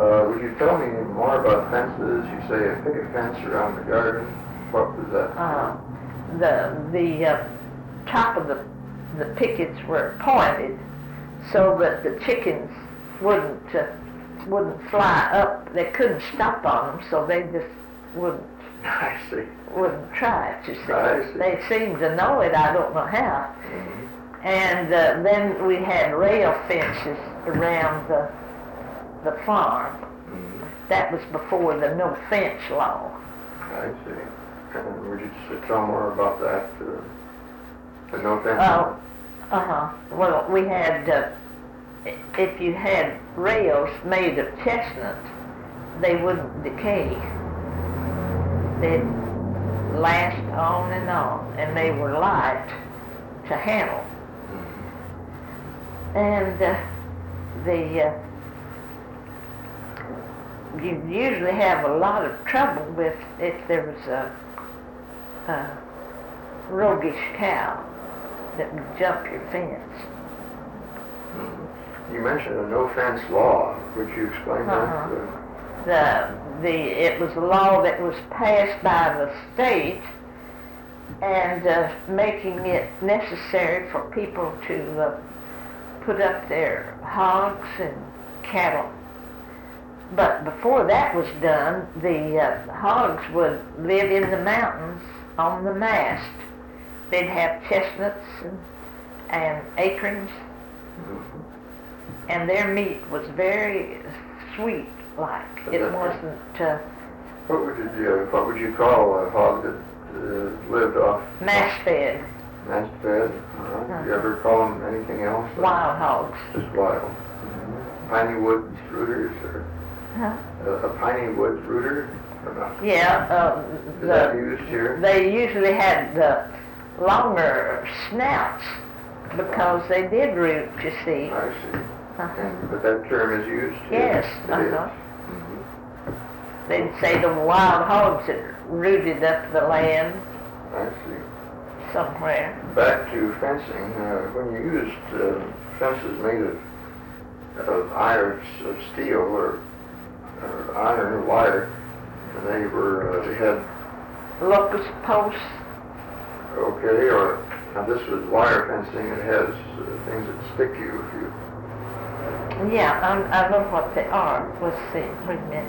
Would you tell me more about fences? You say a picket fence around the garden. What was that? The top of the pickets were pointed so that the chickens wouldn't fly up. They couldn't stop on them, so they just wouldn't. I see. Wouldn't try it. You see. I see. They seemed to know it. I don't know how. Mm-hmm. And then we had rail fences around the farm. Mm-hmm. That was before the no fence law. I see. And would you tell more about that? The no fence? Well, we had, if you had rails made of chestnut, they wouldn't decay. They'd last on, and they were light to handle. Mm-hmm. And you usually have a lot of trouble with if there was a roguish cow that would jump your fence. Mm-hmm. You mentioned a no fence law. Would you explain that? It was a law that was passed by the state and making it necessary for people to put up their hogs and cattle. But before that was done, the hogs would live in the mountains on the mast. They'd have chestnuts and acorns, Mm-hmm. and their meat was very sweet. Like it wasn't. What would you call a hog that lived off? Mast fed. Mast fed. Uh-huh. You ever call them anything else? Wild hogs. Just wild. Mm-hmm. Piney woods rooters, or a piney woods rooter, or not? Yeah. Is that used here? They usually had longer snouts because they did root. You see. I see. But that term is used here? Yes. It is. They'd say the wild hogs that rooted up the land. I see. Somewhere. Back to fencing. When you used fences made of iron, of steel, or iron or wire, they had locust posts. Okay, or now this was wire fencing. It has things that stick you if you. Yeah, I know what they are. Let's see. Wait a minute.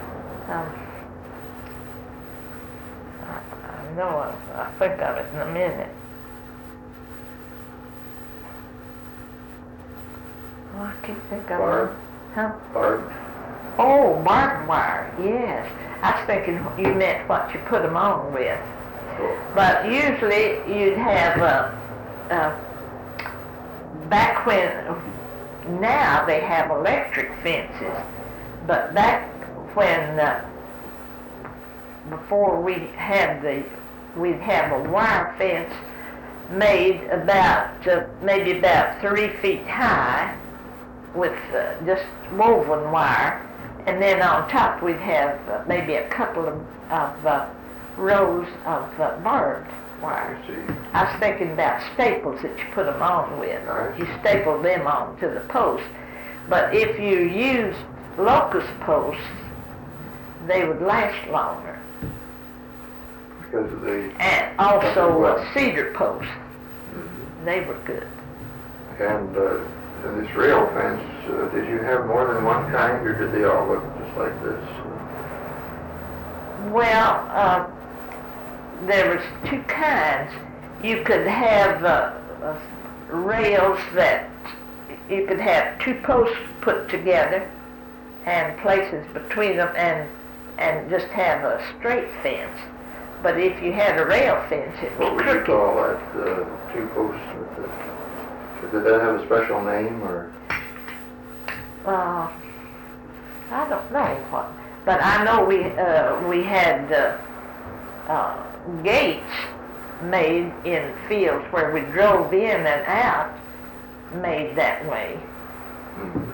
I know. I'll think of it in a minute. Oh, I can't think of it. Huh? Barbed. Oh, barbed wire. Yes. I was thinking you meant what you put them on with. But usually you'd have back when, now they have electric fences, but back when, before we'd have a wire fence made about, maybe about 3 feet high with just woven wire, and then on top we'd have maybe a couple of rows of barbed wire. I was thinking about staples that you put them on with. You staple them on to the post. But if you used locust posts, they would last longer. Because of the... And also cedar posts. Mm-hmm. They were good. And this rail fence, did you have more than one kind, or did they all look just like this? Well, there was two kinds. You could have rails that you could have two posts put together and places between them and just have a straight fence. But if you had a rail fence, it was crooked. What would you call that, two posts with the... Did that have a special name, or? I don't know what, but I know we had gates made in fields where we drove in and out, made that way. Mm-hmm.